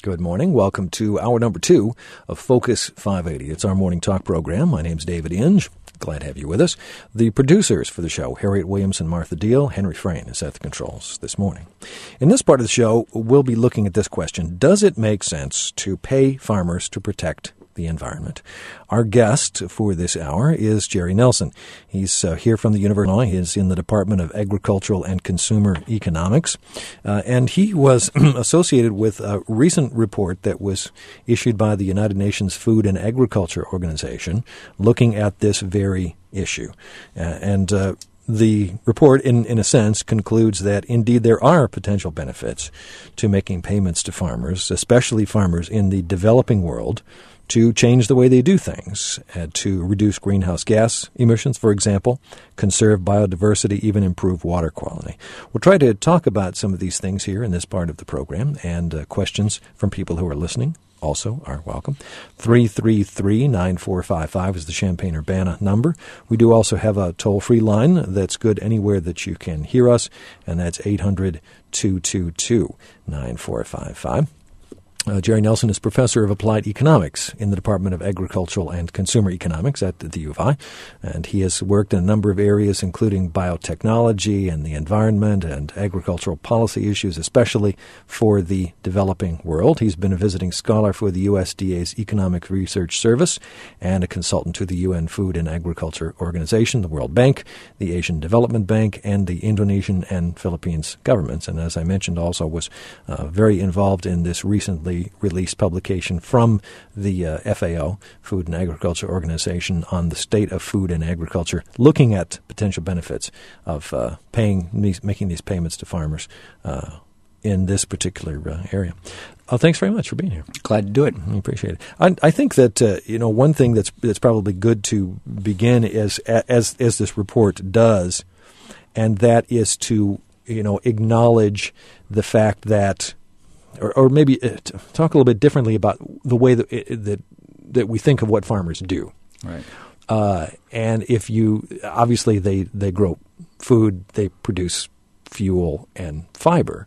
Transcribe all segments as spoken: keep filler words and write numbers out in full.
Good morning. Welcome to hour number two of Focus five eighty. It's our morning talk program. My name's David Inge. Glad to have you with us. The producers for the show, Harriet Williams and Martha Deal. Henry Frayne is at the controls this morning. In this part of the show, we'll be looking at this question. Does it make sense to pay farmers to protect the environment? Our guest for this hour is Jerry Nelson. He's uh, here from the University of Illinois. He's in the Department of Agricultural and Consumer Economics. Uh, and he was associated with a recent report that was issued by the United Nations Food and Agriculture Organization looking at this very issue. Uh, and uh, the report, in, in a sense, concludes that indeed there are potential benefits to making payments to farmers, especially farmers in the developing world, to change the way they do things, uh, to reduce greenhouse gas emissions, for example, conserve biodiversity, even improve water quality. We'll try to talk about some of these things here in this part of the program, and uh, questions from people who are listening also are welcome. three three three, nine four five five is the Champaign-Urbana number. We do also have a toll-free line that's good anywhere that you can hear us, and that's eight hundred, two two two, nine four five five. Uh, Jerry Nelson is professor of applied economics in the Department of Agricultural and Consumer Economics at the U of I, and he has worked in a number of areas, including biotechnology and the environment and agricultural policy issues, especially for the developing world. He's been a visiting scholar for the U S D A's Economic Research Service and a consultant to the U N Food and Agriculture Organization, the World Bank, the Asian Development Bank, and the Indonesian and Philippines governments. And as I mentioned, also was uh, very involved in this recently released publication from the uh, F A O, Food and Agriculture Organization, on the state of food and agriculture, looking at potential benefits of uh, paying these, making these payments to farmers uh, in this particular uh, area. Uh, thanks very much for being here. Glad to do it. I appreciate it. I, I think that uh, you know one thing that's that's probably good to begin is as as this report does, and that is to you know acknowledge the fact that. Or, or maybe talk a little bit differently about the way that that, that we think of what farmers do. Right. Uh, and if you obviously they, they grow food, they produce fuel and fiber.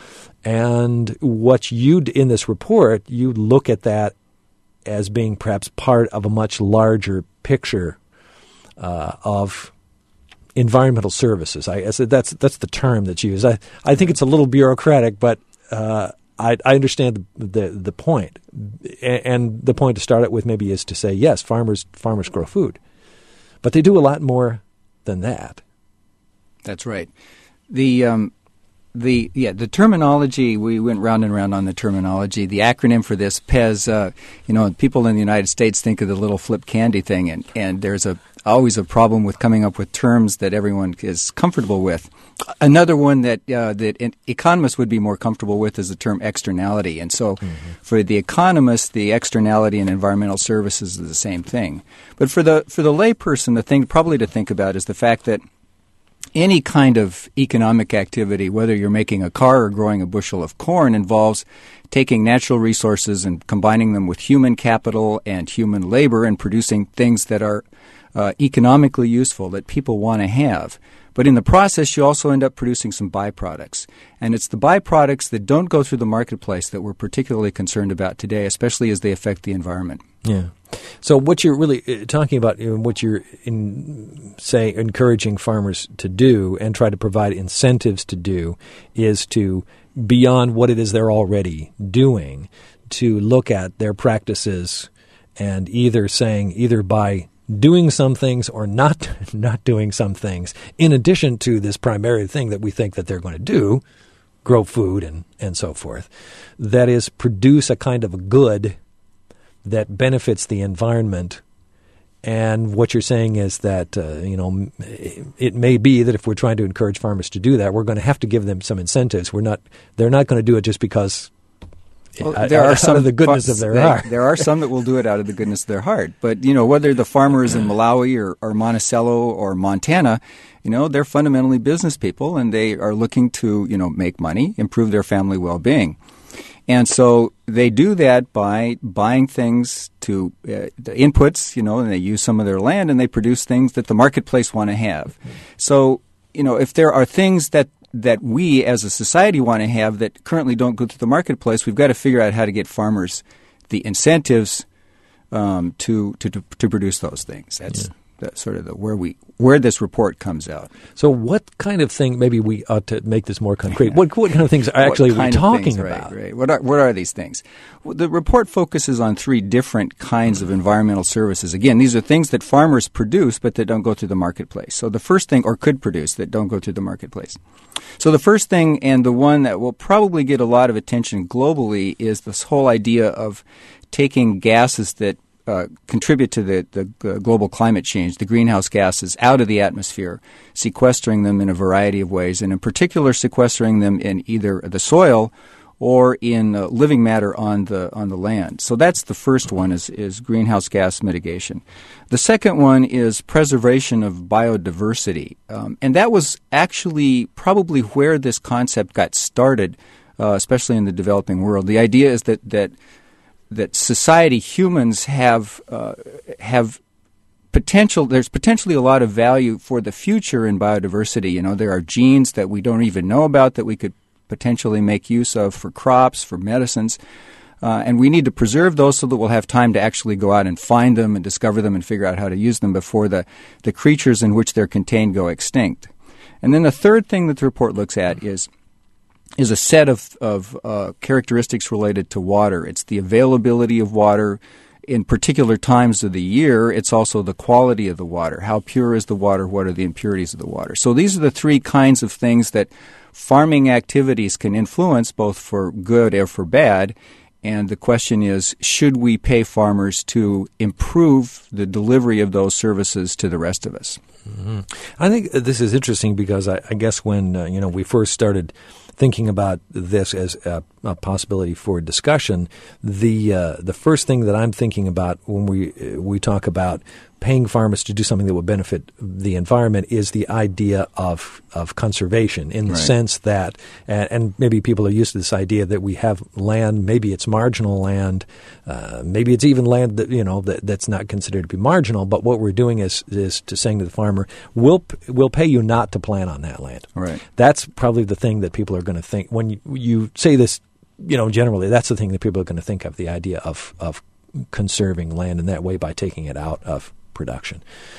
And what you in this report, you look at that as being perhaps part of a much larger picture uh, of environmental services. I, I said that's that's the term that's used. I I think it's a little bureaucratic, but uh, I, I understand the, the the point, and the point to start it with maybe is to say yes, farmers farmers grow food, but they do a lot more than that. That's right. The um, the yeah the terminology, we went round and round on the terminology. The acronym for this, P E S. Uh, you know, people in the United States think of the little flip candy thing, and and there's a always a problem with coming up with terms that everyone is comfortable with. Another one that uh, that economists would be more comfortable with is the term externality. And so mm-hmm. for the economist, the externality in environmental services is the same thing. But for the for the layperson, the thing probably to think about is the fact that any kind of economic activity, whether you're making a car or growing a bushel of corn, involves taking natural resources and combining them with human capital and human labor and producing things that are uh, economically useful, that people want to have. But in the process, you also end up producing some byproducts. And it's the byproducts that don't go through the marketplace that we're particularly concerned about today, especially as they affect the environment. Yeah. So what you're really talking about, you know, what you're, in, say, encouraging farmers to do and try to provide incentives to do is to, beyond what it is they're already doing, to look at their practices and either saying, either by doing some things or not not doing some things, in addition to this primary thing that we think that they're going to do, grow food and, and so forth, that is produce a kind of a good that benefits the environment. And what you're saying is that, uh, you know, it may be that if we're trying to encourage farmers to do that, we're going to have to give them some incentives. We're not, they're not going to do it just because Well, there out, are some of the goodness of their they, heart. There are some that will do it out of the goodness of their heart. But, you know, whether the farmer is in Malawi or, or Monticello or Montana, you know, they're fundamentally business people, and they are looking to, you know, make money, improve their family well-being. And so they do that by buying things to uh, the inputs, you know, and they use some of their land, and they produce things that the marketplace want to have. So, you know, if there are things that that we as a society want to have that currently don't go through the marketplace. We've got to figure out how to get farmers the incentives um, to, to to produce those things. That's, yeah. that's sort of the where we where this report comes out. So, what kind of thing? Maybe we ought to make this more concrete. What what kind of things are actually we talking things, about? Right, right. What are what are these things? Well, the report focuses on three different kinds of environmental services. Again, these are things that farmers produce, but that don't go through the marketplace. So, the first thing, or could produce, that don't go through the marketplace. So, the first thing, and the one that will probably get a lot of attention globally, is this whole idea of taking gases that Uh, contribute to the, the uh, global climate change, the greenhouse gases, out of the atmosphere, sequestering them in a variety of ways, and in particular sequestering them in either the soil or in uh, living matter on the on the land. So that's the first one, is, is greenhouse gas mitigation. The second one is preservation of biodiversity, um, and that was actually probably where this concept got started, uh, especially in the developing world. The idea is that that that society, humans have uh, have potential. There's potentially a lot of value for the future in biodiversity. You know, there are genes that we don't even know about that we could potentially make use of for crops, for medicines, uh, and we need to preserve those so that we'll have time to actually go out and find them and discover them and figure out how to use them before the the creatures in which they're contained go extinct. And then the third thing that the report looks at is is a set of, of uh, characteristics related to water. It's the availability of water in particular times of the year. It's also the quality of the water. How pure is the water? What are the impurities of the water? So these are the three kinds of things that farming activities can influence, both for good or for bad. And the question is, should we pay farmers to improve the delivery of those services to the rest of us? Mm-hmm. I think this is interesting because I, I guess when uh, you know we first started thinking about this as a, a possibility for discussion, the uh, the first thing that I'm thinking about when we uh, we talk about paying farmers to do something that would benefit the environment is the idea of of conservation, in the right. sense that, and, and maybe people are used to this idea that we have land, maybe it's marginal land, uh, maybe it's even land that you know that, that's not considered to be marginal, but what we're doing is is to saying to the farmer, we'll we'll pay you not to plant on that land. Right. That's probably the thing that people are going to think when you, you say this. You know, generally, that's the thing that people are going to think of, the idea of of conserving land in that way by taking it out of production.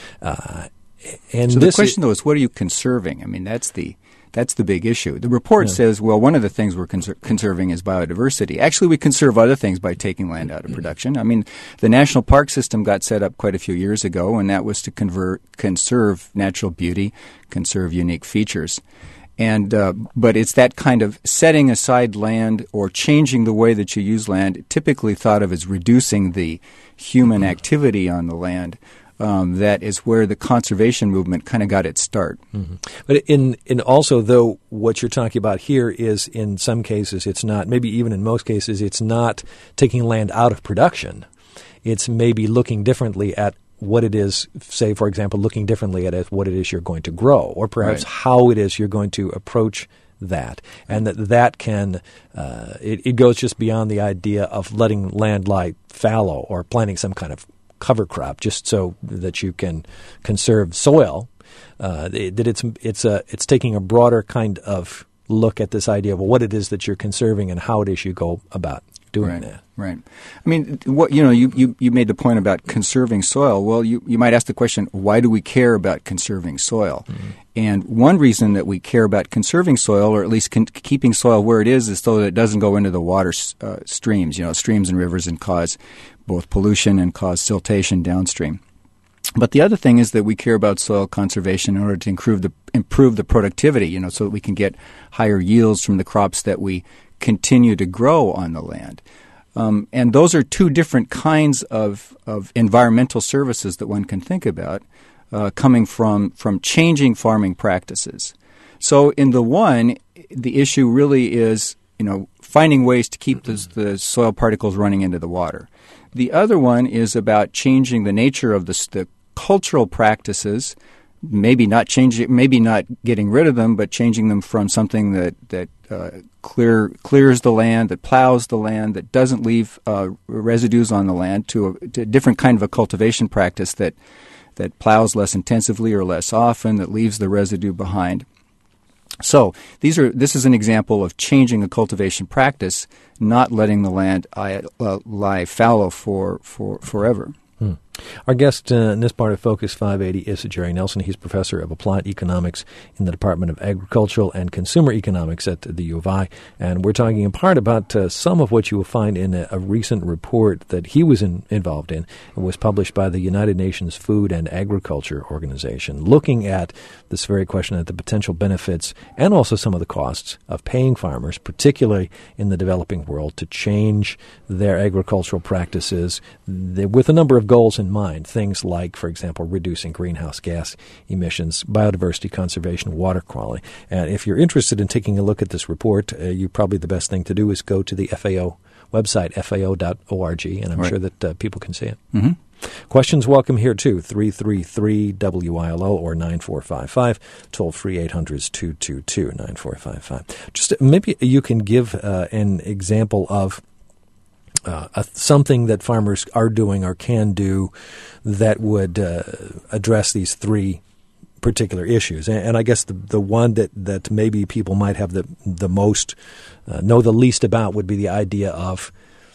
Uh, and so this the question, though, is what are you conserving? I mean, that's the that's the big issue. The report yeah. says, well, one of the things we're conser- conserving is biodiversity. Actually, we conserve other things by taking land out of production. I mean, the national park system got set up quite a few years ago, and that was to convert, conserve natural beauty, conserve unique features. And uh, but it's that kind of setting aside land or changing the way that you use land, typically thought of as reducing the human activity on the land. Um, that is where the conservation movement kind of got its start. Mm-hmm. But in in also, though, what you're talking about here is, in some cases, it's not, maybe even in most cases, it's not taking land out of production. It's maybe looking differently at what it is, say, for example, looking differently at it, what it is you're going to grow, or perhaps right. how it is you're going to approach that. And that that can, uh, it, it goes just beyond the idea of letting land lie fallow or planting some kind of cover crop just so that you can conserve soil. Uh, that it's it's a it's taking a broader kind of look at this idea of what it is that you're conserving and how it is you go about doing right, that. Right. I mean, what you know, you, you, you made the point about conserving soil. Well, you, you might ask the question, why do we care about conserving soil? Mm-hmm. And one reason that we care about conserving soil, or at least con- keeping soil where it is, is so that it doesn't go into the water uh, streams, you know, streams and rivers, and cause both pollution and cause siltation downstream. But the other thing is that we care about soil conservation in order to improve the improve the productivity, you know, so that we can get higher yields from the crops that we continue to grow on the land. Um, and those are two different kinds of, of environmental services that one can think about, uh, coming from, from changing farming practices. So in the one, the issue really is, you know, finding ways to keep the, the soil particles running into the water. The other one is about changing the nature of the, the cultural practices, maybe not changing, maybe not getting rid of them, but changing them from something that that uh, clear clears the land, that plows the land, that doesn't leave uh, residues on the land, to a, to a different kind of a cultivation practice that that plows less intensively or less often, that leaves the residue behind. So these are this is an example of changing a cultivation practice, not letting the land uh, lie fallow for, for forever. Hmm. Our guest uh, in this part of Focus five eighty is Jerry Nelson. He's professor of applied economics in the Department of Agricultural and Consumer Economics at the U of I. And we're talking in part about uh, some of what you will find in a, a recent report that he was in, involved in. It was published by the United Nations Food and Agriculture Organization, looking at this very question, at the potential benefits and also some of the costs of paying farmers, particularly in the developing world, to change their agricultural practices with a number of goals in mind. Things like, for example, reducing greenhouse gas emissions, biodiversity conservation, water quality. And if you're interested in taking a look at this report, uh, you probably the best thing to do is go to the F A O website, F A O dot org, and I'm right. sure that uh, people can see it. Mm-hmm. Questions welcome here, too. three three three W I L O or nine four five five. Toll free eight hundred, two two two, nine four five five. Just maybe you can give uh, an example of Uh, uh, something that farmers are doing or can do that would uh, address these three particular issues. And, and I guess the the one that, that maybe people might have the the most, uh, know the least about would be the idea of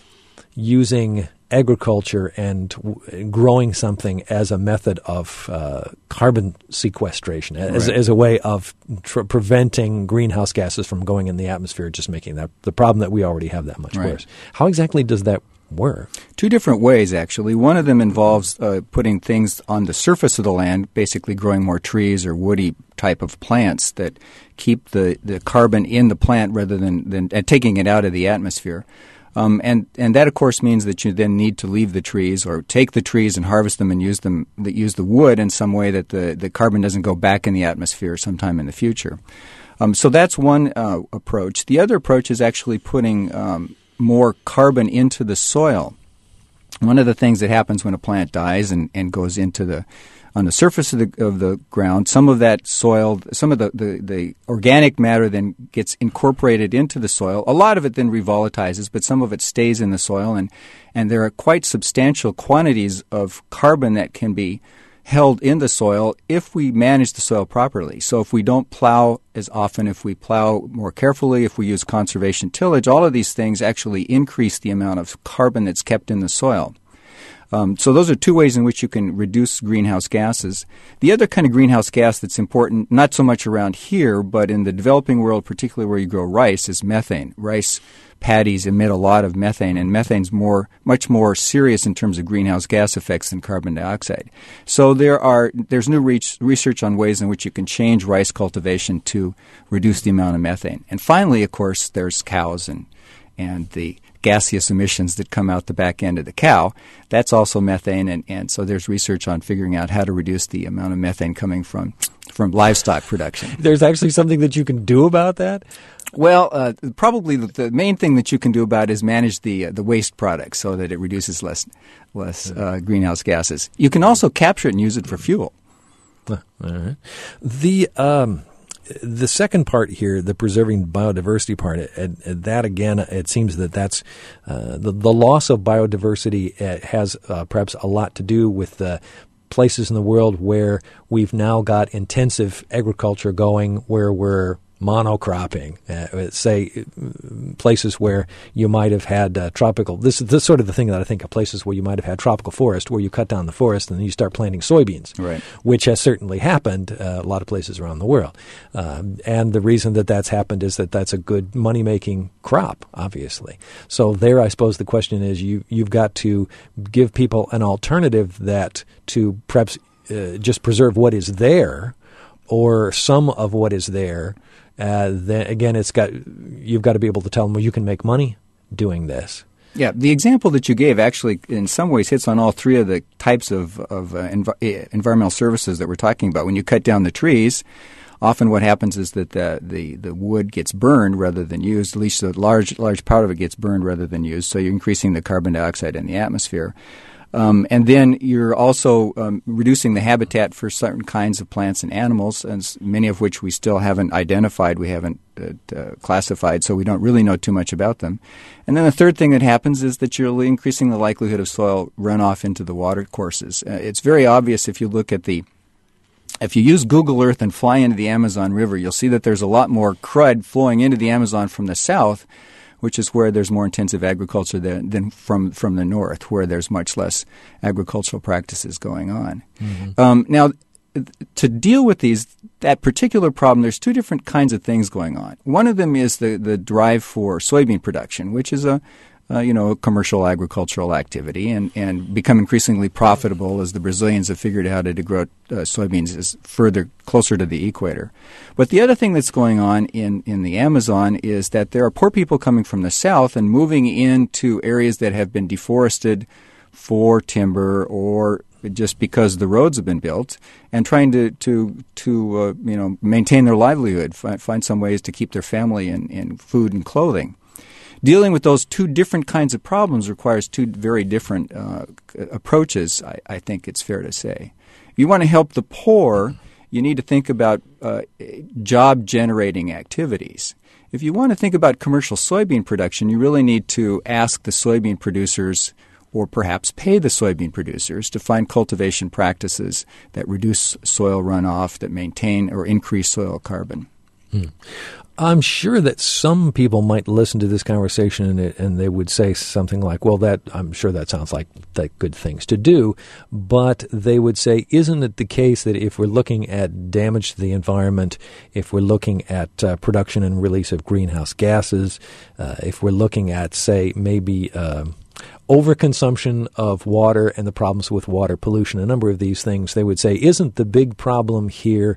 using agriculture and w- growing something as a method of uh, carbon sequestration, as, right. as a way of tr- preventing greenhouse gases from going in the atmosphere, just making that the problem that we already have that much right. worse. How exactly does that work? Two different ways, actually. One of them involves uh, putting things on the surface of the land, basically growing more trees or woody type of plants that keep the, the carbon in the plant rather than, than uh, taking it out of the atmosphere. Um, and, and that, of course, means that you then need to leave the trees or take the trees and harvest them and use them, that use the wood in some way that the, the carbon doesn't go back in the atmosphere sometime in the future. Um, so that's one uh, approach. The other approach is actually putting um, more carbon into the soil. One of the things that happens when a plant dies and, and goes into the on the surface of the of the ground, some of that soil, some of the, the, the organic matter then gets incorporated into the soil. A lot of it then revolatilizes, but some of it stays in the soil, and, and there are quite substantial quantities of carbon that can be held in the soil if we manage the soil properly. So if we don't plow as often, if we plow more carefully, if we use conservation tillage, all of these things actually increase the amount of carbon that's kept in the soil. Um, so those are two ways in which you can reduce greenhouse gases. The other kind of greenhouse gas that's important, not so much around here, but in the developing world, particularly where you grow rice, is methane. Rice paddies emit a lot of methane, and methane's more, much more serious in terms of greenhouse gas effects than carbon dioxide. So there are there's new re- research on ways in which you can change rice cultivation to reduce the amount of methane. And finally, of course, there's cows and and the gaseous emissions that come out the back end of the cow. That's also methane, and, and so there's research on figuring out how to reduce the amount of methane coming from, from livestock production. There's actually something that you can do about that? Well, uh, probably the, the main thing that you can do about it is manage the uh, the waste products so that it reduces less less uh, greenhouse gases. You can also capture it and use it for fuel. All right. The um, the second part here, the preserving biodiversity part, it, it, that again, it seems that that's uh, the the loss of biodiversity has uh, perhaps a lot to do with the places in the world where we've now got intensive agriculture going, where we're monocropping, uh, say places where you might have had uh, tropical, this is this sort of the thing that I think of, places where you might have had tropical forest, where you cut down the forest and then you start planting soybeans, right. which has certainly happened uh, a lot of places around the world. Um, and the reason that that's happened is that that's a good money-making crop, obviously. So there, I suppose the question is you, you've got to give people an alternative that to perhaps uh, just preserve what is there or some of what is there. Uh, then again, it's got you've got to be able to tell them, well, you can make money doing this. Yeah, the example that you gave actually in some ways hits on all three of the types of, of uh, env- environmental services that we're talking about. When you cut down the trees, often what happens is that the, the, the wood gets burned rather than used, at least a large, large part of it gets burned rather than used, so you're increasing the carbon dioxide in the atmosphere. Um, and then you're also um, reducing the habitat for certain kinds of plants and animals, and many of which we still haven't identified, we haven't uh, uh, classified, so we don't really know too much about them. And then the third thing that happens is that you're increasing the likelihood of soil runoff into the water courses. Uh, it's very obvious if you look at the If you use Google Earth and fly into the Amazon River, you'll see that there's a lot more crud flowing into the Amazon from the south, which is where there's more intensive agriculture than, than from, from the north, where there's much less agricultural practices going on. Mm-hmm. Um, now, to deal with these, that particular problem, there's two different kinds of things going on. One of them is the, the drive for soybean production, which is a Uh, you know, commercial agricultural activity and, and become increasingly profitable as the Brazilians have figured out how to grow uh, soybeans is further closer to the equator. But the other thing that's going on in, in the Amazon is that there are poor people coming from the south and moving into areas that have been deforested for timber or just because the roads have been built, and trying to to to uh, you know maintain their livelihood, find, find some ways to keep their family in, in food and clothing. Dealing with those two different kinds of problems requires two very different uh, approaches, I, I think it's fair to say. If you want to help the poor, you need to think about uh, job-generating activities. If you want to think about commercial soybean production, you really need to ask the soybean producers or perhaps pay the soybean producers to find cultivation practices that reduce soil runoff, that maintain or increase soil carbon. Hmm. I'm sure that some people might listen to this conversation and, it, and they would say something like, well, that I'm sure that sounds like, like good things to do, but they would say, isn't it the case that if we're looking at damage to the environment, if we're looking at uh, production and release of greenhouse gases, uh, if we're looking at, say, maybe uh, overconsumption of water and the problems with water pollution, a number of these things, they would say, isn't the big problem here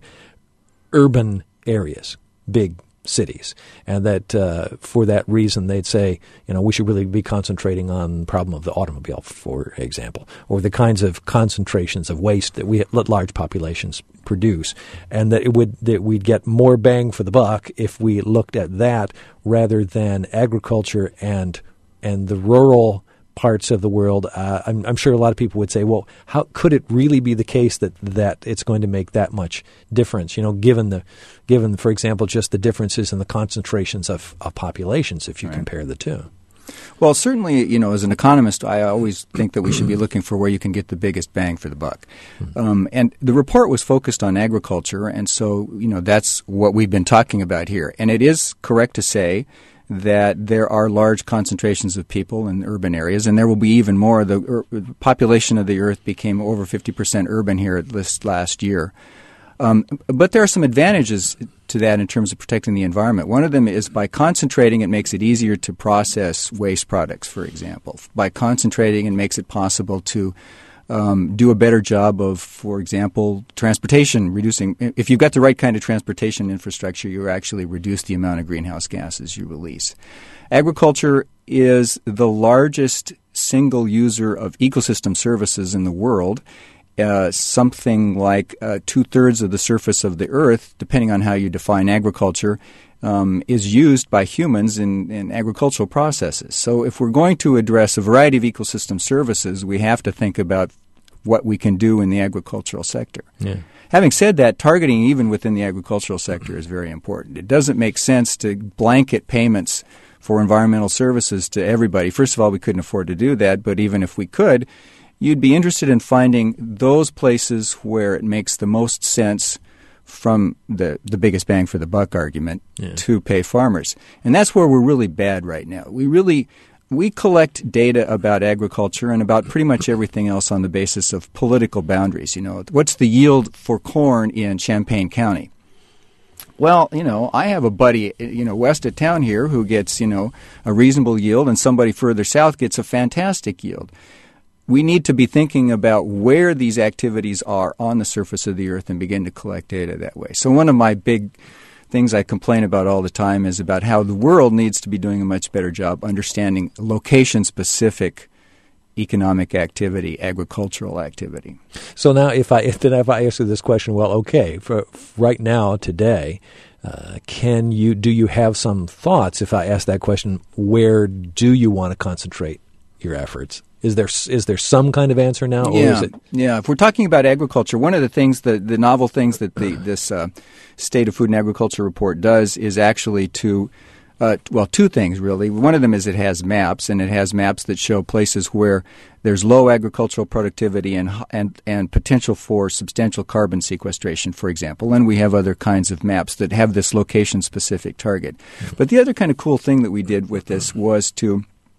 urban areas, big cities, and that uh, for that reason they'd say, you know, we should really be concentrating on the problem of the automobile, for example, or the kinds of concentrations of waste that we let large populations produce, and that it would that we'd get more bang for the buck if we looked at that rather than agriculture and and the rural parts of the world. Uh, I'm, I'm sure a lot of people would say, well, how could it really be the case that, that it's going to make that much difference, you know, given, the, given for example, just the differences in the concentrations of, of populations if you right. compare the two? Well, certainly, you know, as an economist, I always think that we should be looking for where you can get the biggest bang for the buck. Mm-hmm. Um, and the report was focused on agriculture, and so, you know, that's what we've been talking about here. And it is correct to say that there are large concentrations of people in urban areas, and there will be even more. The ur- population of the Earth became over fifty percent urban here this last year. Um, but there are some advantages to that in terms of protecting the environment. One of them is by concentrating, it makes it easier to process waste products, for example. By concentrating, it makes it possible to Um, do a better job of, for example, transportation, reducing. If you've got the right kind of transportation infrastructure, you actually reduce the amount of greenhouse gases you release. Agriculture is the largest single user of ecosystem services in the world. Uh, something like uh, two-thirds of the surface of the earth, depending on how you define agriculture, um, is used by humans in, in agricultural processes. So if we're going to address a variety of ecosystem services, we have to think about what we can do in the agricultural sector. Yeah. Having said that, targeting even within the agricultural sector is very important. It doesn't make sense to blanket payments for environmental services to everybody. First of all, we couldn't afford to do that, but even if we could, you'd be interested in finding those places where it makes the most sense from the, the biggest bang for the buck argument yeah. to pay farmers. And that's where we're really bad right now. We really we collect data about agriculture and about pretty much everything else on the basis of political boundaries. You know, what's the yield for corn in Champaign County? Well, you know, I have a buddy, you know, west of town here who gets, you know, a reasonable yield, and somebody further south gets a fantastic yield. We need to be thinking about where these activities are on the surface of the earth and begin to collect data that way. So one of my big things I complain about all the time is about how the world needs to be doing a much better job understanding location-specific economic activity, agricultural activity. So now if I if, then if I answer this question, well, okay, for right now, today, uh, can you do you have some thoughts, if I ask that question, where do you want to concentrate your efforts? Is there is there some kind of answer now? Or yeah, is it? yeah. If we're talking about agriculture, one of the things, the, the novel things that the, this uh, State of Food and Agriculture report does is actually to Uh, well, two things, really. One of them is it has maps, and it has maps that show places where there's low agricultural productivity and and and potential for substantial carbon sequestration, for example. And we have other kinds of maps that have this location-specific target. But the other kind of cool thing that we did with this was to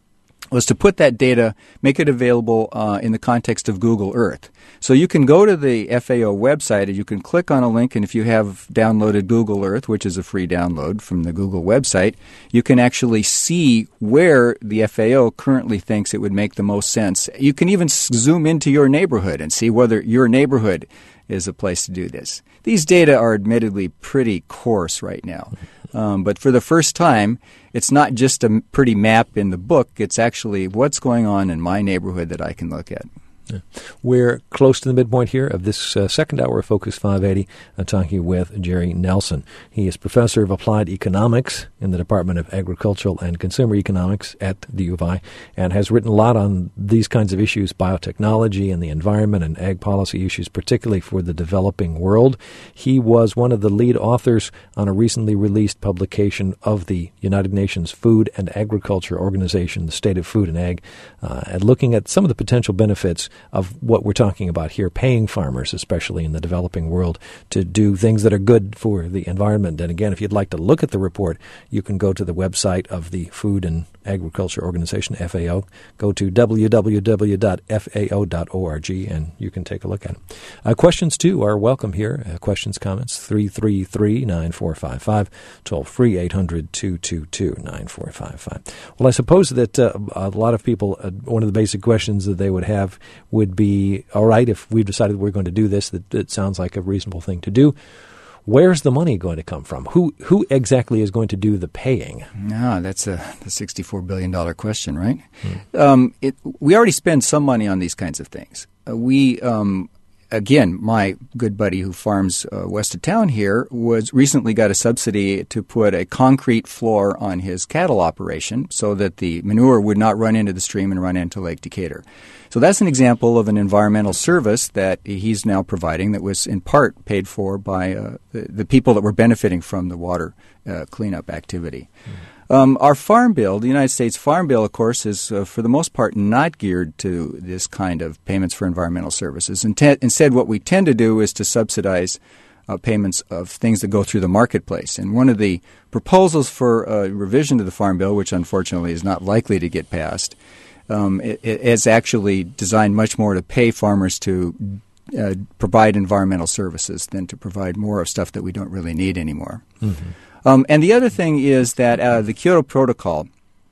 was to put that data, make it available uh, in the context of Google Earth. So you can go to the F A O website and you can click on a link, and if you have downloaded Google Earth, which is a free download from the Google website, you can actually see where the F A O currently thinks it would make the most sense. You can even zoom into your neighborhood and see whether your neighborhood is a place to do this. These data are admittedly pretty coarse right now. Um, but for the first time, it's not just a pretty map in the book. It's actually what's going on in my neighborhood that I can look at. Yeah. We're close to the midpoint here of this uh, second hour of Focus five eighty, uh, talking with Jerry Nelson. He is professor of applied economics in the Department of Agricultural and Consumer Economics at the U of I, and has written a lot on these kinds of issues, biotechnology and the environment and ag policy issues, particularly for the developing world. He was one of the lead authors on a recently released publication of the United Nations Food and Agriculture Organization, the State of Food and Ag, uh, and looking at some of the potential benefits of what we're talking about here, paying farmers, especially in the developing world, to do things that are good for the environment. And again, if you'd like to look at the report, you can go to the website of the Food and Agriculture Organization, F A O. Go to w w w dot f a o dot org, and you can take a look at it. Uh, questions, too, are welcome here. Uh, questions, comments, three three three, nine four five five, toll free, eight hundred, two two two, nine four five five. Well, I suppose that uh, a lot of people, uh, one of the basic questions that they would have would be, all right, if we've decided we're going to do this, that it sounds like a reasonable thing to do. Where's the money going to come from? Who who exactly is going to do the paying? Ah, that's a the sixty-four billion dollars question, right? Hmm. Um, it, we already spend some money on these kinds of things. Uh, we, um, again, my good buddy who farms uh, west of town here was recently got a subsidy to put a concrete floor on his cattle operation so that the manure would not run into the stream and run into Lake Decatur. So that's an example of an environmental service that he's now providing that was in part paid for by uh, the, the people that were benefiting from the water uh, cleanup activity. Mm. Um, our Farm Bill, the United States Farm Bill, of course, is uh, for the most part not geared to this kind of payments for environmental services. Instead, instead what we tend to do is to subsidize uh, payments of things that go through the marketplace. And one of the proposals for a revision to the Farm Bill, which unfortunately is not likely to get passed, Um, it, it's actually designed much more to pay farmers to uh, provide environmental services than to provide more of stuff that we don't really need anymore. Mm-hmm. Um, and the other thing is that uh, the Kyoto Protocol,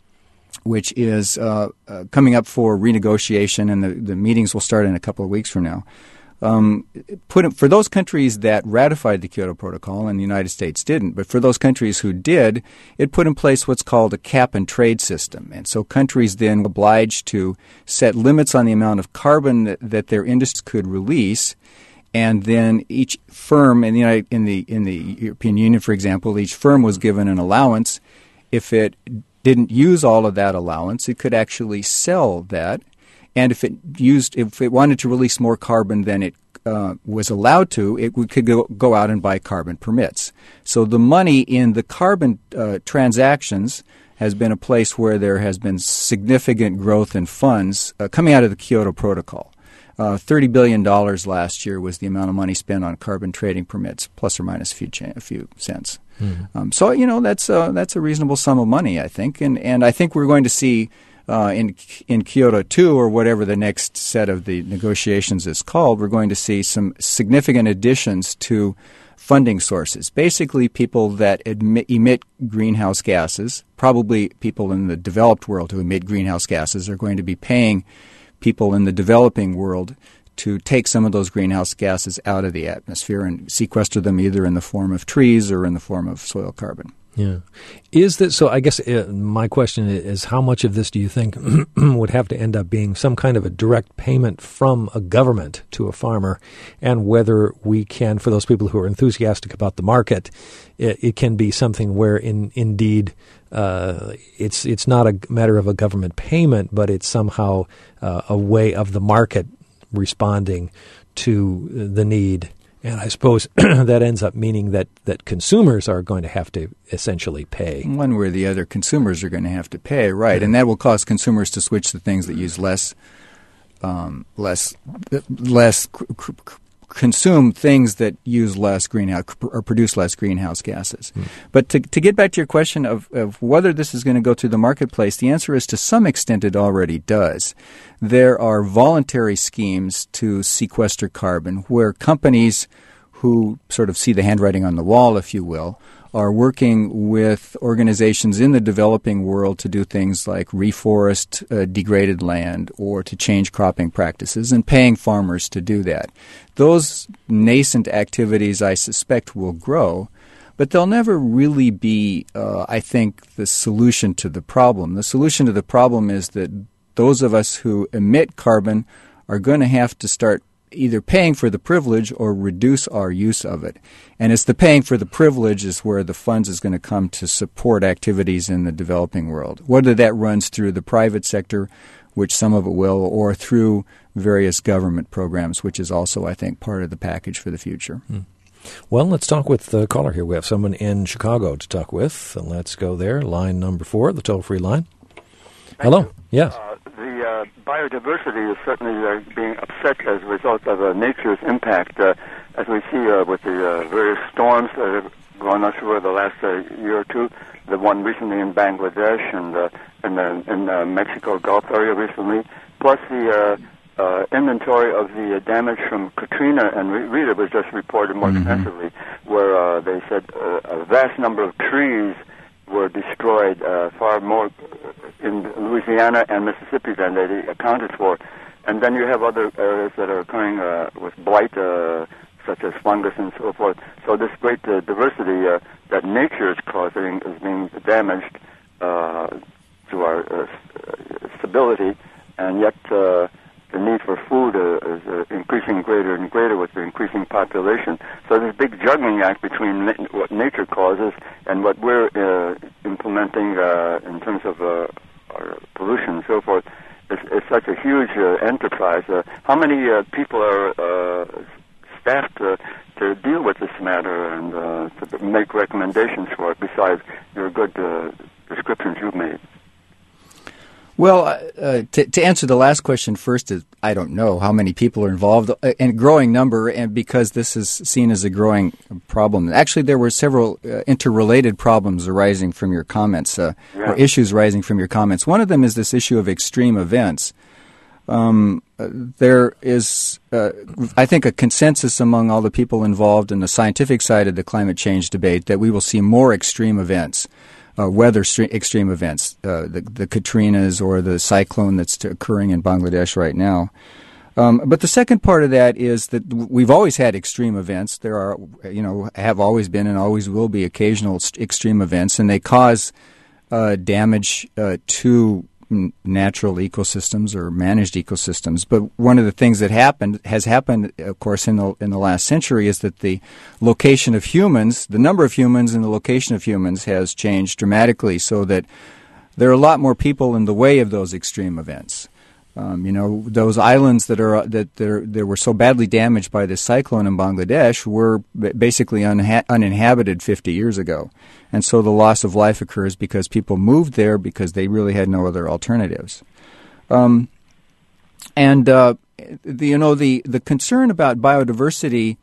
which is uh, uh, coming up for renegotiation, and the, the meetings will start in a couple of weeks from now, Um, put for those countries that ratified the Kyoto Protocol, and the United States didn't, but for those countries who did, it put in place what's called a cap-and-trade system. And so countries then were obliged to set limits on the amount of carbon that, that their industries could release, and then each firm in the, United, in the in the European Union, for example, each firm was given an allowance. If it didn't use all of that allowance, it could actually sell that. And if it used, if it wanted to release more carbon than it uh, was allowed to, it could go, go out and buy carbon permits. So the money in the carbon uh, transactions has been a place where there has been significant growth in funds uh, coming out of the Kyoto Protocol. Uh, thirty billion dollars last year was the amount of money spent on carbon trading permits, plus or minus a few, cha- a few cents. Mm-hmm. Um, so, you know, that's uh, that's a reasonable sum of money, I think. And, and I think we're going to see Uh, in in Kyoto two, or whatever the next set of the negotiations is called, we're going to see some significant additions to funding sources. Basically, people that emit, emit greenhouse gases, probably people in the developed world who emit greenhouse gases, are going to be paying people in the developing world to take some of those greenhouse gases out of the atmosphere and sequester them either in the form of trees or in the form of soil carbon. Yeah. Is that so? I guess uh, my question is, how much of this do you think would have to end up being some kind of a direct payment from a government to a farmer, and whether we can, for those people who are enthusiastic about the market, it, it can be something where in indeed uh, it's it's not a matter of a government payment, but it's somehow uh, a way of the market responding to the need And I suppose that ends up meaning that, that consumers are going to have to essentially pay. One way or the other, consumers are going to have to pay, right? Mm-hmm. And that will cause consumers to switch to things that use less, um, less, less. Cr- cr- consume things that use less greenhouse or produce less greenhouse gases. Mm. But to, to get back to your question of, of whether this is going to go through the marketplace, the answer is to some extent it already does. There are voluntary schemes to sequester carbon where companies who sort of see the handwriting on the wall, if you will, are working with organizations in the developing world to do things like reforest uh, degraded land or to change cropping practices and paying farmers to do that. Those nascent activities, I suspect, will grow, but they'll never really be, uh, I think, the solution to the problem. The solution to the problem is that those of us who emit carbon are going to have to start either paying for the privilege or reduce our use of it. And it's the paying for the privilege is where the funds is going to come to support activities in the developing world. Whether that runs through the private sector, which some of it will, or through various government programs, which is also, I think, part of the package for the future. Hmm. Well, let's talk with the caller here. We have someone in Chicago to talk with. And let's go there. Line number four, the toll-free line. Thank Hello. You. Yes. Uh, the uh, biodiversity is certainly uh, being upset as a result of uh, nature's impact, uh, as we see uh, with the uh, various storms that have gone us over the last uh, year or two. The one recently in Bangladesh and uh, in the in the Mexico Gulf area recently, plus the uh, uh, inventory of the uh, damage from Katrina and Rita was just reported more mm-hmm. extensively, where uh, they said uh, a vast number of trees were destroyed, uh, far more in Louisiana and Mississippi than they accounted for. And then you have other areas that are occurring uh, with blight, uh, such as fungus and so forth. So this great uh, diversity uh, that nature is causing is being damaged uh, to our uh, stability, and yet uh, the need for food uh, is uh, increasing greater and greater with the increasing population. So this big juggling act between na- what nature causes and what we're uh, implementing uh, in terms of uh, our pollution and so forth is, is such a huge uh, enterprise. Uh, how many uh, people are uh, staffed uh, to deal with this matter and uh, to make recommendations for it besides your good uh, descriptions you've made? Well, uh, to, to answer the last question first, is I don't know how many people are involved, and a growing number, and because this is seen as a growing problem. Actually, there were several uh, interrelated problems arising from your comments, uh, yeah. or issues arising from your comments. One of them is this issue of extreme events. Um, uh, there is, uh, I think, a consensus among all the people involved in the scientific side of the climate change debate that we will see more extreme events. Uh, weather st- extreme events, uh, the, the Katrinas or the cyclone that's t- occurring in Bangladesh right now. Um, but the second part of that is that we've always had extreme events. There are, you know, have always been and always will be occasional st- extreme events, and they cause uh, damage uh, to natural ecosystems or managed ecosystems. But one of the things that happened has happened, of course, in the in the last century is that the location of humans, the number of humans and the location of humans has changed dramatically, so that there are a lot more people in the way of those extreme events. Um, you know, those islands that are that that were so badly damaged by this cyclone in Bangladesh were basically unha- uninhabited fifty years ago, and so the loss of life occurs because people moved there because they really had no other alternatives. Um, and uh, the, you know, the the concern about biodiversity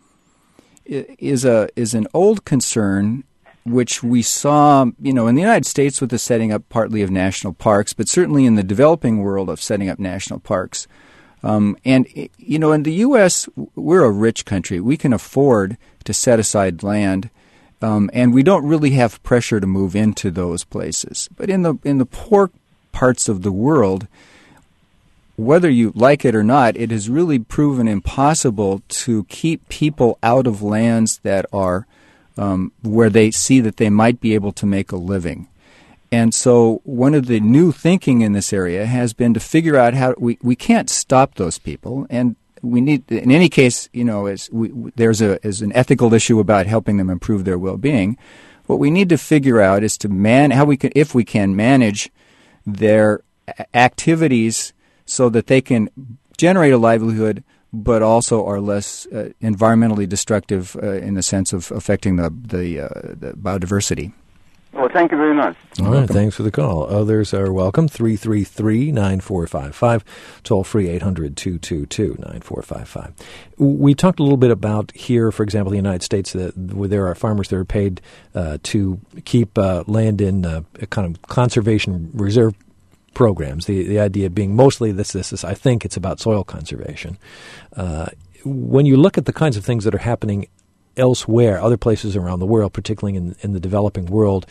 is a is an old concern, which we saw, you know, in the United States with the setting up partly of national parks, but certainly in the developing world of setting up national parks. Um, and, you know, in the U S, we're a rich country. We can afford to set aside land, um, and we don't really have pressure to move into those places. But in the in the poor parts of the world, whether you like it or not, it has really proven impossible to keep people out of lands that are Um, where they see that they might be able to make a living. And so one of the new thinking in this area has been to figure out how we, we can't stop those people. And we need, in any case, you know, as we, there's a is an ethical issue about helping them improve their well-being. What we need to figure out is to man how we can, if we can, manage their activities so that they can generate a livelihood but also are less uh, environmentally destructive uh, in the sense of affecting the the, uh, the biodiversity. Well, thank you very much. All right, welcome. Thanks for the call. Others are welcome. three three three, nine four five five, toll free eight hundred, two two two, nine four five five. We talked a little bit about here, for example, the United States, that where there are farmers that are paid uh, to keep uh, land in uh, a kind of conservation reserve programs. The the idea being mostly this, this is, I think it's about soil conservation. Uh, when you look at the kinds of things that are happening elsewhere, other places around the world, particularly in, in the developing world,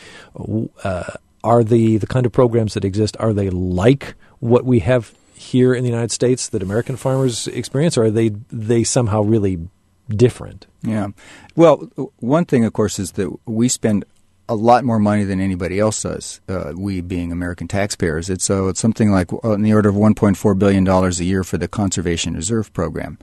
uh, are the, the kind of programs that exist, are they like what we have here in the United States that American farmers experience, or are they they somehow really different? Yeah. Well, one thing, of course, is that we spend a lot more money than anybody else does, uh, we being American taxpayers. It's, uh, it's something like in the order of one point four billion dollars a year for the Conservation Reserve Program.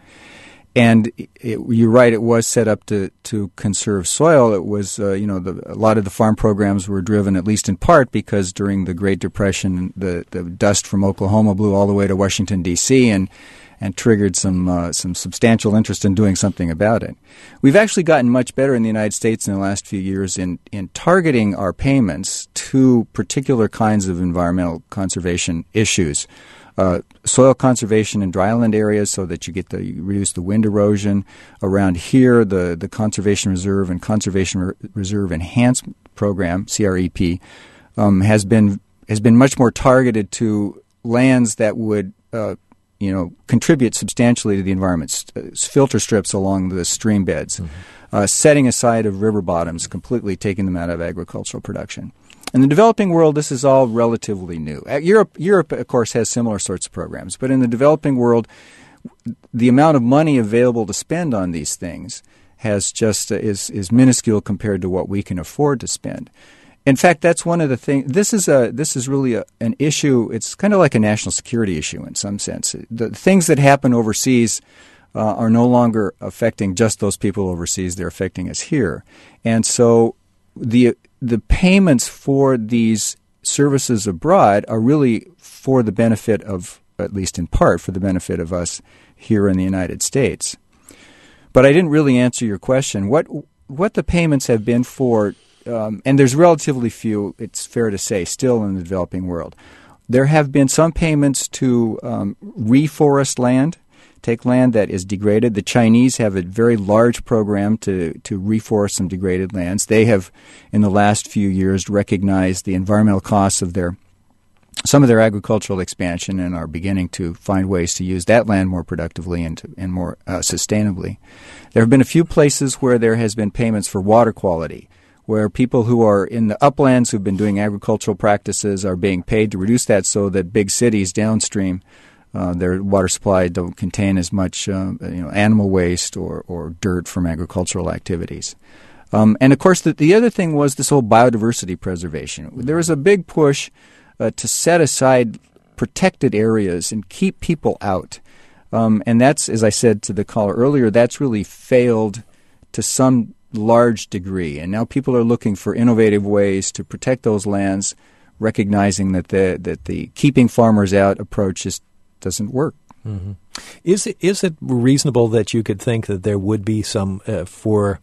And it, you're right, it was set up to, to conserve soil. It was, uh, you know, the, a lot of the farm programs were driven, at least in part, because during the Great Depression, the, the dust from Oklahoma blew all the way to Washington, D C, and and triggered some uh, some substantial interest in doing something about it. We've actually gotten much better in the United States in the last few years in, in targeting our payments to particular kinds of environmental conservation issues. Uh, soil conservation in dryland areas so that you get the you reduce the wind erosion. Around here, the, the Conservation Reserve and Conservation Re- Reserve Enhancement Program, C R E P, um, has been has been much more targeted to lands that would uh, you know contribute substantially to the environment. St- filter strips along the stream beds, mm-hmm. uh, setting aside of river bottoms, completely taking them out of agricultural production. In the developing world, this is all relatively new. Europe, Europe, of course, has similar sorts of programs. But in the developing world, the amount of money available to spend on these things has just uh, is is minuscule compared to what we can afford to spend. In fact, that's one of the things. This is a this is really a, an issue. It's kind of like a national security issue in some sense. The things that happen overseas uh, are no longer affecting just those people overseas. They're affecting us here, and so the the payments for these services abroad are really for the benefit of, at least in part, for the benefit of us here in the United States. But I didn't really answer your question. What what the payments have been for, um, and there's relatively few, it's fair to say, still in the developing world. There have been some payments to um, reforest land, take land that is degraded. The Chinese have a very large program to, to reforest some degraded lands. They have, in the last few years, recognized the environmental costs of their some of their agricultural expansion and are beginning to find ways to use that land more productively and, to, and more uh, sustainably. There have been a few places where there has been payments for water quality, where people who are in the uplands who've been doing agricultural practices are being paid to reduce that so that big cities downstream Uh, their water supply don't contain as much uh, you know, animal waste or, or dirt from agricultural activities. Um, and, of course, the, the other thing was this whole biodiversity preservation. There was a big push uh, to set aside protected areas and keep people out. Um, and that's, as I said to the caller earlier, that's really failed to some large degree. And now people are looking for innovative ways to protect those lands, recognizing that the, that the keeping farmers out approach is doesn't work. Mm-hmm. Is it is it reasonable that you could think that there would be some uh, for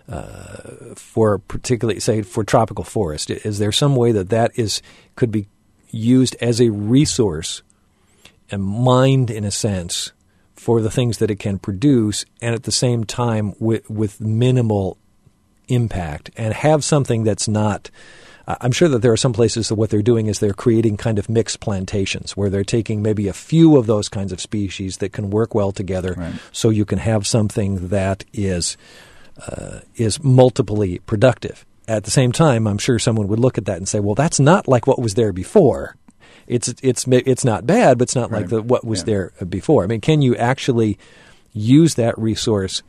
uh, for particularly say for tropical forest? Is there some way that that is could be used as a resource and mined in a sense for the things that it can produce, and at the same time with with minimal impact, and have something that's not? I'm sure that there are some places that what they're doing is they're creating kind of mixed plantations where they're taking maybe a few of those kinds of species that can work well together, right. So you can have something that is uh, is multiply productive. At the same time, I'm sure someone would look at that and say, well, that's not like what was there before. It's it's it's not bad, but it's not right. like the, what was yeah. there before. I mean, can you actually use that resource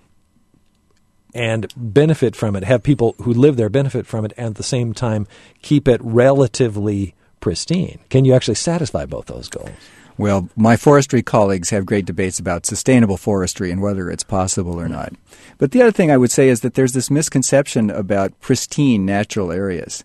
and benefit from it, have people who live there benefit from it, and at the same time keep it relatively pristine? Can you actually satisfy both those goals? Well, my forestry colleagues have great debates about sustainable forestry and whether it's possible or not. But the other thing I would say is that there's this misconception about pristine natural areas.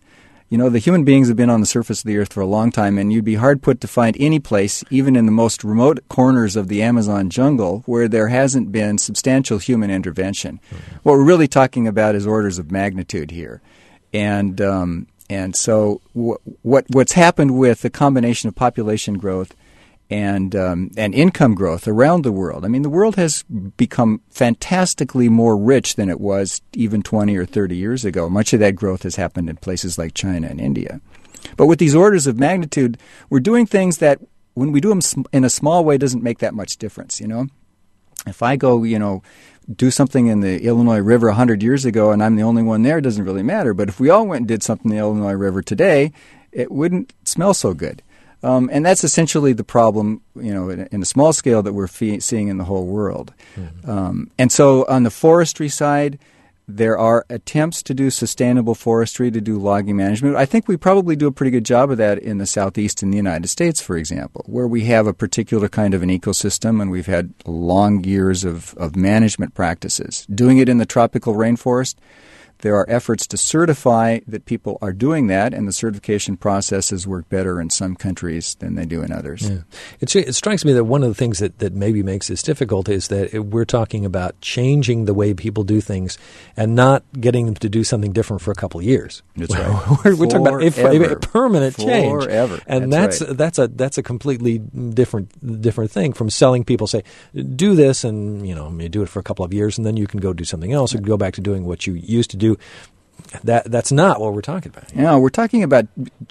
You know, the human beings have been on the surface of the earth for a long time, and you'd be hard put to find any place, even in the most remote corners of the Amazon jungle, where there hasn't been substantial human intervention. Mm-hmm. What we're really talking about is orders of magnitude here. And um, and so w- what what's happened with the combination of population growth and um, and income growth around the world. I mean, the world has become fantastically more rich than it was even twenty or thirty years ago. Much of that growth has happened in places like China and India. But with these orders of magnitude, we're doing things that, when we do them in a small way, doesn't make that much difference, you know? If I go, you know, do something in the Illinois River one hundred years ago and I'm the only one there, it doesn't really matter. But if we all went and did something in the Illinois River today, it wouldn't smell so good. Um, and that's essentially the problem, you know, in, in a small scale that we're fe- seeing in the whole world. Mm-hmm. Um, and so on the forestry side, there are attempts to do sustainable forestry, to do logging management. I think we probably do a pretty good job of that in the southeast in the United States, for example, where we have a particular kind of an ecosystem and we've had long years of, of management practices. Doing it in the tropical rainforest, there are efforts to certify that people are doing that, and the certification processes work better in some countries than they do in others. Yeah. It, it strikes me that one of the things that, that maybe makes this difficult is that it, we're talking about changing the way people do things and not getting them to do something different for a couple of years. That's right. we're, we're talking about a, a permanent Forever. change. Forever. And that's that's right. that's a that's a completely different different thing from selling people, say, do this and, you know, you do it for a couple of years and then you can go do something else or go back to doing what you used to do. That that's not what we're talking about. No, we're talking about,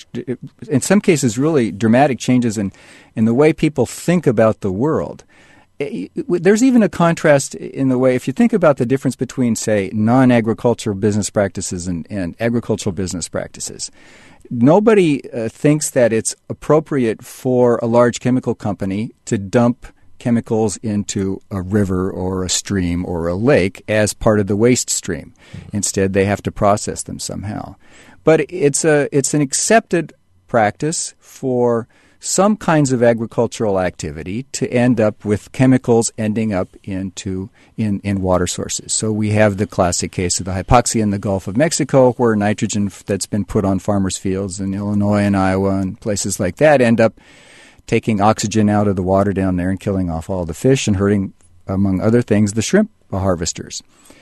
in some cases, really dramatic changes in, in the way people think about the world. It, it, there's even a contrast in the way, if you think about the difference between, say, non-agricultural business practices and, and agricultural business practices. Nobody uh, thinks that it's appropriate for a large chemical company to dump chemicals into a river or a stream or a lake as part of the waste stream. Mm-hmm. Instead, they have to process them somehow. But it's a it's an accepted practice for some kinds of agricultural activity to end up with chemicals ending up into in, in water sources. So we have the classic case of the hypoxia in the Gulf of Mexico, where nitrogen that's been put on farmers' fields in Illinois and Iowa and places like that end up taking oxygen out of the water down there and killing off all the fish and hurting, among other things, the shrimp harvesters.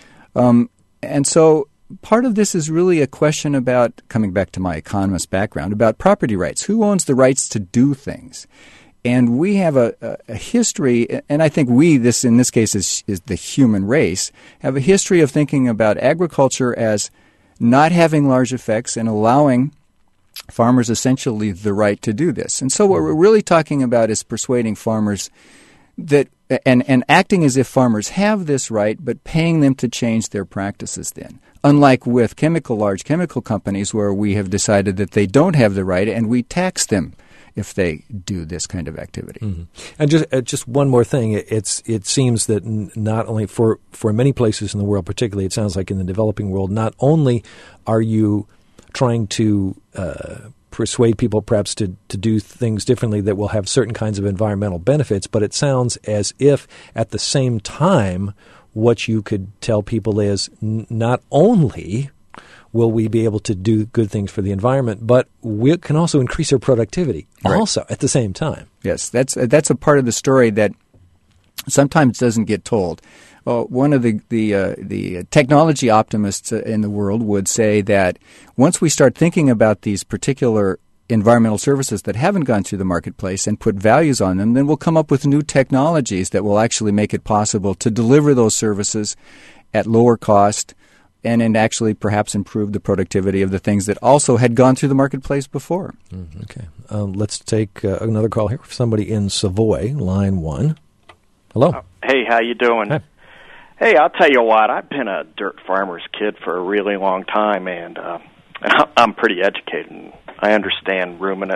Um, and so part of this is really a question about, coming back to my economist background, about property rights. Who owns the rights to do things? And we have a, a, a history, and I think we, this in this case is, is the human race, have a history of thinking about agriculture as not having large effects and allowing farmers essentially the right to do this. And so what we're really talking about is persuading farmers that and, and acting as if farmers have this right, but paying them to change their practices then. Unlike with chemical large chemical companies where we have decided that they don't have the right and we tax them if they do this kind of activity. Mm-hmm. And just uh, just one more thing, it, it's it seems that n- not only for, for many places in the world, particularly it sounds like in the developing world, not only are you trying to uh, persuade people perhaps to, to do things differently that will have certain kinds of environmental benefits, but it sounds as if at the same time what you could tell people is n- not only will we be able to do good things for the environment, but we can also increase our productivity right. also at the same time. Yes, that's that's a part of the story that sometimes doesn't get told. Well, one of the the, uh, the technology optimists in the world would say that once we start thinking about these particular environmental services that haven't gone through the marketplace and put values on them, then we'll come up with new technologies that will actually make it possible to deliver those services at lower cost and and actually perhaps improve the productivity of the things that also had gone through the marketplace before. Mm, okay. Um, let's take uh, another call here. Somebody in Savoy, line one. Hello. Uh, hey, how you doing? Hi. Hey, I'll tell you what, I've been a dirt farmer's kid for a really long time, and uh, I'm pretty educated. And I understand ruminant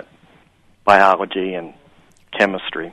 biology and chemistry.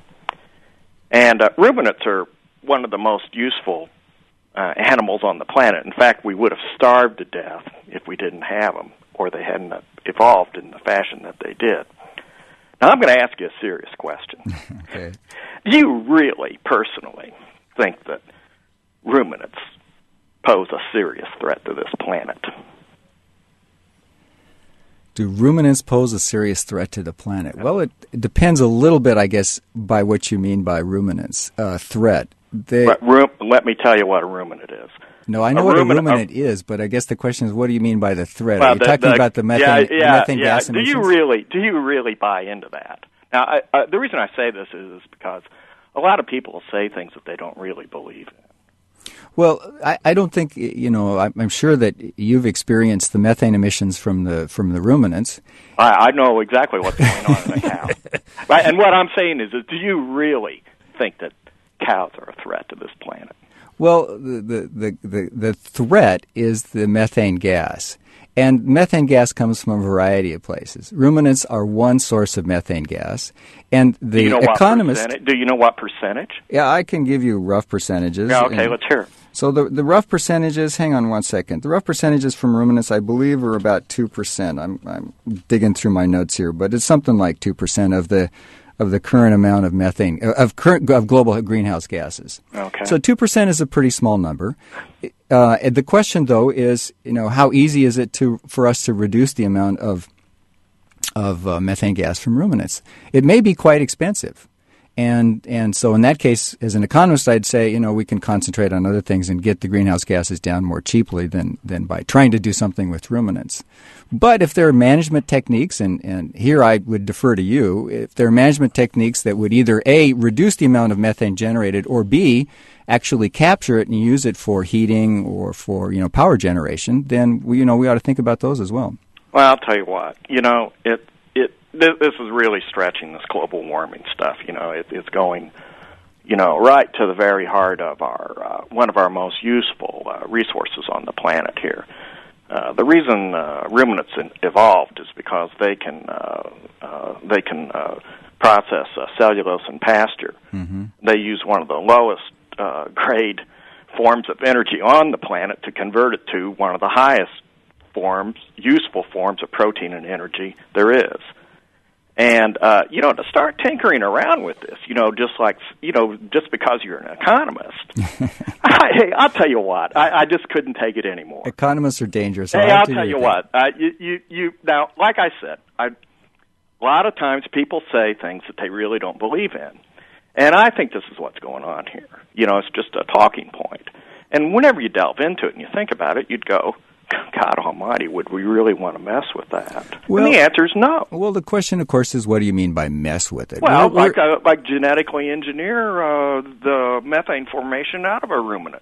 And uh, ruminants are one of the most useful uh, animals on the planet. In fact, we would have starved to death if we didn't have them, or they hadn't evolved in the fashion that they did. Now, I'm going to ask you a serious question. Okay. Do you really, personally, think that ruminants pose a serious threat to this planet? Do ruminants pose a serious threat to the planet? Well, it, it depends a little bit, I guess, by what you mean by ruminants. Uh, threat. They, But ru- let me tell you what a ruminant is. no, I know a what rumin- a ruminant a, is, but I guess the question is, what do you mean by the threat? Well, Are you the, talking the, about the methane, yeah, the yeah, methane yeah. gas Do emissions? you really, do you really buy into that? Now, I, I, the reason I say this is, is because a lot of people say things that they don't really believe in. Well, I, I don't think, you know, I'm, I'm sure that you've experienced the methane emissions from the from the ruminants. I, I know exactly what's going on in a cow. Right? And what I'm saying is, is, do you really think that cows are a threat to this planet? Well, the, the, the, the, the threat is the methane gas. And methane gas comes from a variety of places. Ruminants are one source of methane gas. And the do you know economist... What percentage? Do you know what percentage? Yeah, I can give you rough percentages. Yeah, okay, and let's hear it. So the the rough percentages, hang on one second. The rough percentages from ruminants, I believe, are about two percent. I'm, I'm digging through my notes here, but it's something like two percent of the of the current amount of methane, of current of global greenhouse gases. Okay. So two percent is a pretty small number. Uh, and the question, though, is, you know, how easy is it to for us to reduce the amount of of uh, methane gas from ruminants? It may be quite expensive. And and so in that case, as an economist, I'd say, you know, we can concentrate on other things and get the greenhouse gases down more cheaply than, than by trying to do something with ruminants. But if there are management techniques, and, and here I would defer to you, if there are management techniques that would either A, reduce the amount of methane generated, or B, actually capture it and use it for heating or for, you know, power generation, then we, you know, we ought to think about those as well. Well, I'll tell you what, you know, it it this is really stretching this global warming stuff. You know, it, it's going, you know, right to the very heart of our uh, one of our most useful uh, resources on the planet here. Uh, the reason uh, ruminants in, evolved is because they can uh, uh, they can uh, process uh, cellulose and pasture. Mm-hmm. They use one of the lowest uh, grade forms of energy on the planet to convert it to one of the highest forms, useful forms of protein and energy there is. And, uh, you know, to start tinkering around with this, you know, just like, you know, just because you're an economist, I, hey, I'll tell you what, I, I just couldn't take it anymore. Economists are dangerous. Hey, I'll tell you what, uh, you, you, you, now, like I said, I, a lot of times people say things that they really don't believe in. And I think this is what's going on here. You know, it's just a talking point. And whenever you delve into it and you think about it, you'd go, God almighty, would we really want to mess with that? Well, and the answer is no. Well, the question, of course, is what do you mean by mess with it? Well, we're, like uh, like genetically engineer uh, the methane formation out of a ruminant.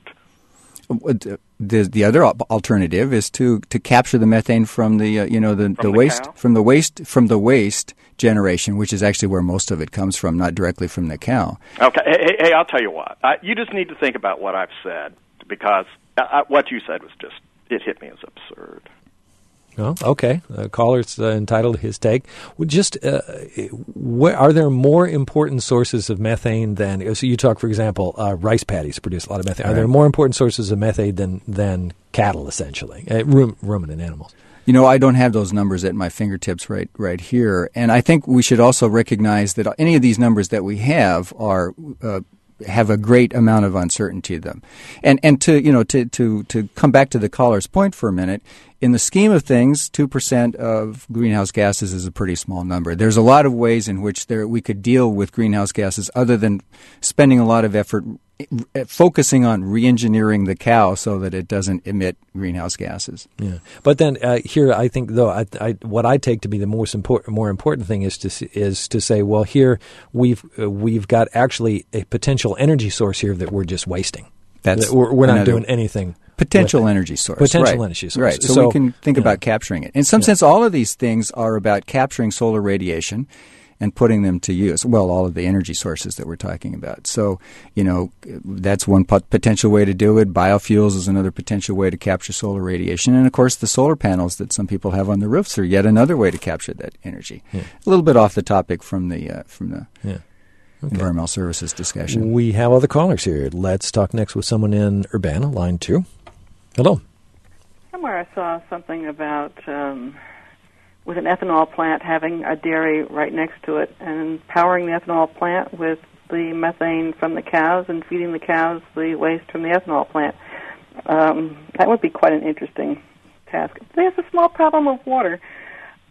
The the other alternative is to, to capture the methane from the uh, you know the, the, the waste cow? from the waste from the waste generation, which is actually where most of it comes from, not directly from the cow. Okay, hey, hey I'll tell you what. I, you just need to think about what I've said, because I, what you said was just, it hit me as absurd. Well, okay. The caller's uh, entitled to his take. Well, just, uh, where, are there more important sources of methane than, so you talk, for example, uh, rice paddies produce a lot of methane. Are right. there more important sources of methane than, than cattle, essentially, uh, rum, ruminant animals? You know, I don't have those numbers at my fingertips right right here. And I think we should also recognize that any of these numbers that we have are uh, have a great amount of uncertainty to them. And and to, you know, to, to, to come back to the caller's point for a minute, in the scheme of things, two percent of greenhouse gases is a pretty small number. There's a lot of ways in which there we could deal with greenhouse gases other than spending a lot of effort focusing on re-engineering the cow so that it doesn't emit greenhouse gases. Yeah, but then uh, here, I think though, I, I, what I take to be the most important, more important thing is to is to say, well, here we've uh, we've got actually a potential energy source here that we're just wasting. That's that we're, we're not doing anything. Potential energy source. Potential right. energy source. Right. So, so we can think yeah. about capturing it. In some yeah. sense, all of these things are about capturing solar radiation and putting them to use. Well, all of the energy sources that we're talking about. So, you know, that's one pot- potential way to do it. Biofuels is another potential way to capture solar radiation. And, of course, the solar panels that some people have on their roofs are yet another way to capture that energy. Yeah. A little bit off the topic from the uh, from the yeah. okay. environmental services discussion. We have other callers here. Let's talk next with someone in Urbana, line two. Hello. Somewhere I saw something about... Um with an ethanol plant having a dairy right next to it and powering the ethanol plant with the methane from the cows and feeding the cows the waste from the ethanol plant. Um, that would be quite an interesting task. There's a small problem of water.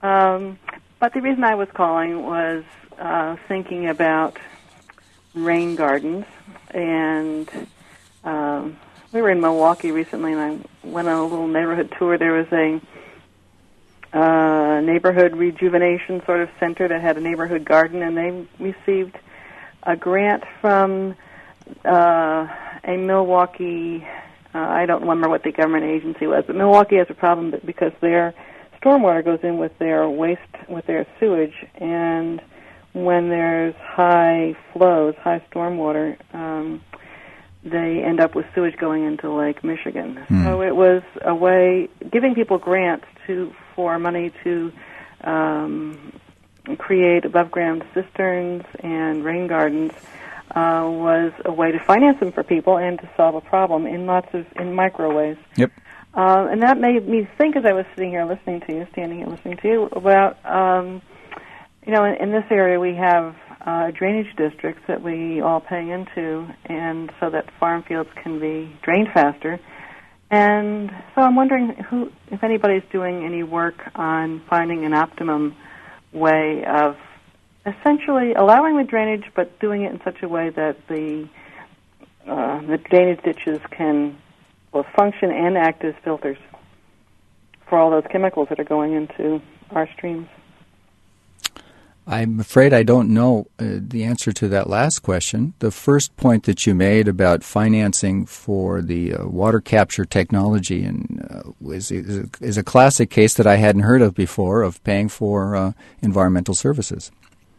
Um, but the reason I was calling was uh, thinking about rain gardens, and um, we were in Milwaukee recently, and I went on a little neighborhood tour. There was a uh, neighborhood rejuvenation sort of center that had a neighborhood garden, and they received a grant from uh, a Milwaukee, uh, I don't remember what the government agency was, but Milwaukee has a problem because their stormwater goes in with their waste, with their sewage, and when there's high flows, high stormwater, um, they end up with sewage going into Lake Michigan. Mm. So it was a way, giving people grants to for money to um, create above-ground cisterns and rain gardens uh, was a way to finance them for people and to solve a problem in lots of, in micro ways. Yep. Uh, and that made me think, as I was sitting here listening to you, standing here listening to you, about, um, you know, in, in this area we have uh, drainage districts that we all pay into, and so that farm fields can be drained faster. And so I'm wondering who, if anybody's doing any work on finding an optimum way of essentially allowing the drainage, but doing it in such a way that the uh, the drainage ditches can both function and act as filters for all those chemicals that are going into our streams. I'm afraid I don't know uh, the answer to that last question. The first point that you made about financing for the uh, water capture technology and uh, is, is, a, is a classic case that I hadn't heard of before of paying for uh, environmental services.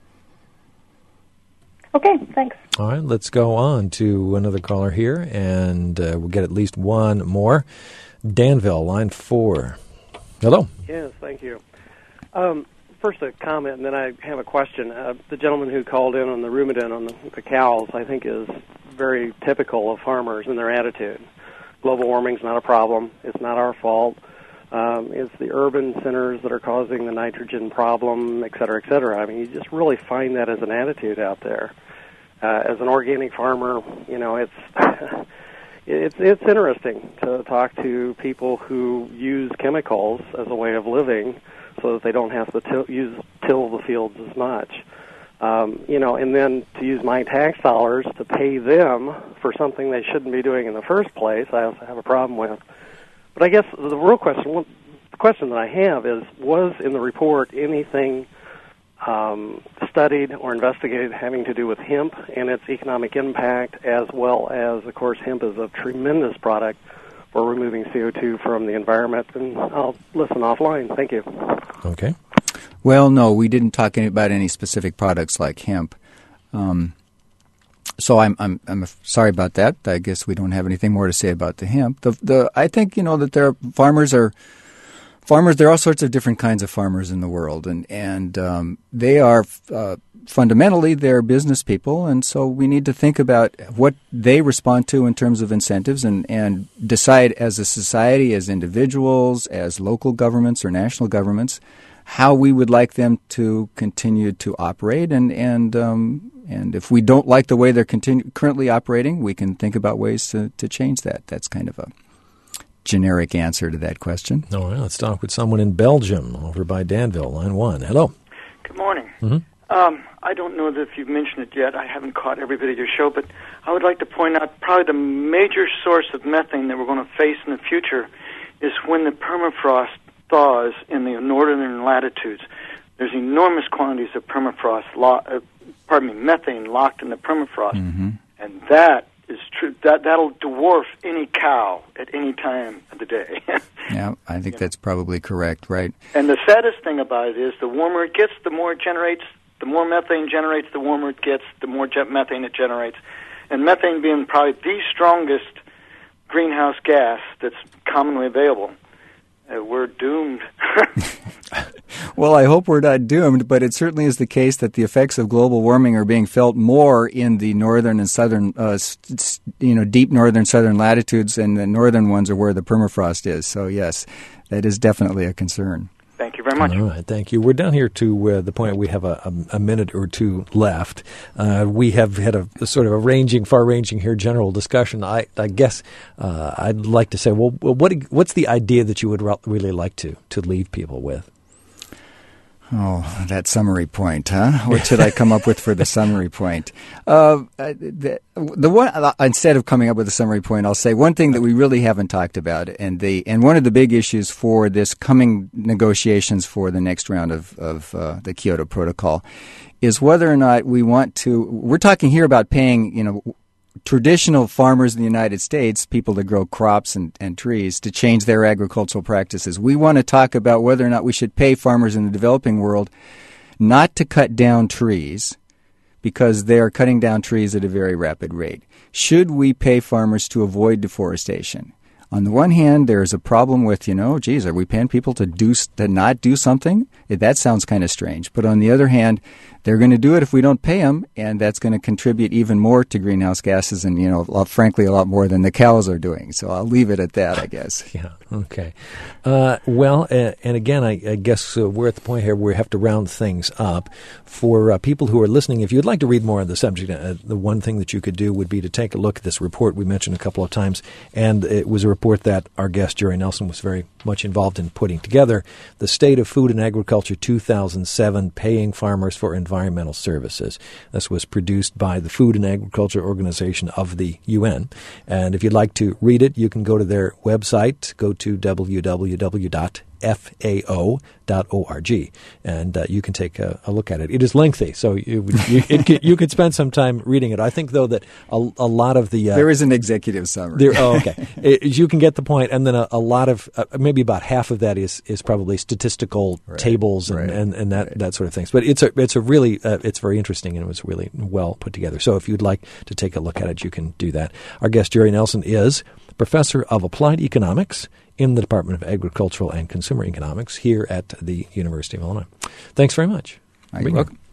Okay, thanks. All right, let's go on to another caller here, and uh, we'll get at least one more. Danville, line four. Hello. Yes, thank you. Um, First, a comment, and then I have a question. Uh, the gentleman who called in on the ruminant on the, the cows, I think, is very typical of farmers and their attitude. Global warming is not a problem. It's not our fault. Um, it's the urban centers that are causing the nitrogen problem, et cetera, et cetera. I mean, you just really find that as an attitude out there. Uh, as an organic farmer, you know, it's it's it's interesting to talk to people who use chemicals as a way of living, so that they don't have to till, use till the fields as much. Um, you know, and then to use my tax dollars to pay them for something they shouldn't be doing in the first place, I also have a problem with. But I guess the real question, the question that I have is, was in the report anything um, studied or investigated having to do with hemp and its economic impact, as well as, of course, hemp is a tremendous product for removing C O two from the environment? And I'll listen offline. Thank you. Okay. Well, no, we didn't talk any, about any specific products like hemp. Um, so I'm I'm I'm sorry about that. I guess we don't have anything more to say about the hemp. The the I think, you know, that there are farmers are farmers. There are all sorts of different kinds of farmers in the world, and and um, they are. Uh, Fundamentally, they're business people, and so we need to think about what they respond to in terms of incentives and, and decide as a society, as individuals, as local governments or national governments, how we would like them to continue to operate. And and um, and if we don't like the way they're continu- currently operating, we can think about ways to, to change that. That's kind of a generic answer to that question. All right, let's talk with someone in Belgium over by Danville, line one. Hello. Good morning. Mm-hmm. Um, I don't know that if you've mentioned it yet. I haven't caught every bit of your show, but I would like to point out probably the major source of methane that we're going to face in the future is when the permafrost thaws in the northern latitudes. There's enormous quantities of permafrost, lo- uh, pardon me, methane locked in the permafrost, mm-hmm. and that is true. That that'll dwarf any cow at any time of the day. Yeah, I think yeah. that's probably correct, right? And the saddest thing about it is the warmer it gets, the more it generates. The more methane generates, the warmer it gets, the more jet methane it generates. And methane being probably the strongest greenhouse gas that's commonly available, uh, we're doomed. Well, I hope we're not doomed, but it certainly is the case that the effects of global warming are being felt more in the northern and southern, uh, you know, deep northern southern latitudes, and the northern ones are where the permafrost is. So, yes, that is definitely a concern. Thank you very much. All right, thank you. We're down here to uh, the point we have a, a, a minute or two left. Uh, we have had a, a sort of a ranging, far-ranging here general discussion. I, I guess uh, I'd like to say, well, what what's the idea that you would re- really like to, to leave people with? Oh, that summary point, huh? What should I come up with for the summary point? Uh, the, the one uh, instead of coming up with a summary point, I'll say one thing that we really haven't talked about, and the and one of the big issues for this coming negotiations for the next round of of uh, the Kyoto Protocol is whether or not we want to. We're talking here about paying, you know, traditional farmers in the United States, people that grow crops and, and trees, to change their agricultural practices. We want to talk about whether or not we should pay farmers in the developing world not to cut down trees because they are cutting down trees at a very rapid rate. Should we pay farmers to avoid deforestation? On the one hand, there's a problem with, you know, geez, are we paying people to do to not do something? That sounds kind of strange. But on the other hand, they're going to do it if we don't pay them, and that's going to contribute even more to greenhouse gases and, you know, a lot, frankly, a lot more than the cows are doing. So I'll leave it at that, I guess. Yeah, okay. Uh, well, uh, and again, I, I guess uh, we're at the point here where we have to round things up. For uh, people who are listening, if you'd like to read more on the subject, uh, the one thing that you could do would be to take a look at this report we mentioned a couple of times, and it was a report that our guest, Jerry Nelson, was very much involved in putting together, The State of Food and Agriculture two thousand seven, Paying Farmers for Environmental Services. This was produced by the Food and Agriculture Organization of the U N. And if you'd like to read it, you can go to their website, go to w w w dot f a o dot org, and uh, you can take a, a look at it. It is lengthy, so you you, it could, you could spend some time reading it. I think, though, that a, a lot of the... Uh, there is an executive summary. There, oh, okay. it, you can get the point, and then a, a lot of, uh, maybe about half of that is, is probably statistical right. tables and, right. and, and that, right. that sort of things. But it's a it's a really, uh, it's very interesting, and it was really well put together. So if you'd like to take a look at it, you can do that. Our guest, Jerry Nelson, is Professor of Applied Economics in the Department of Agricultural and Consumer Economics here at the University of Illinois. Thanks very much. You're welcome.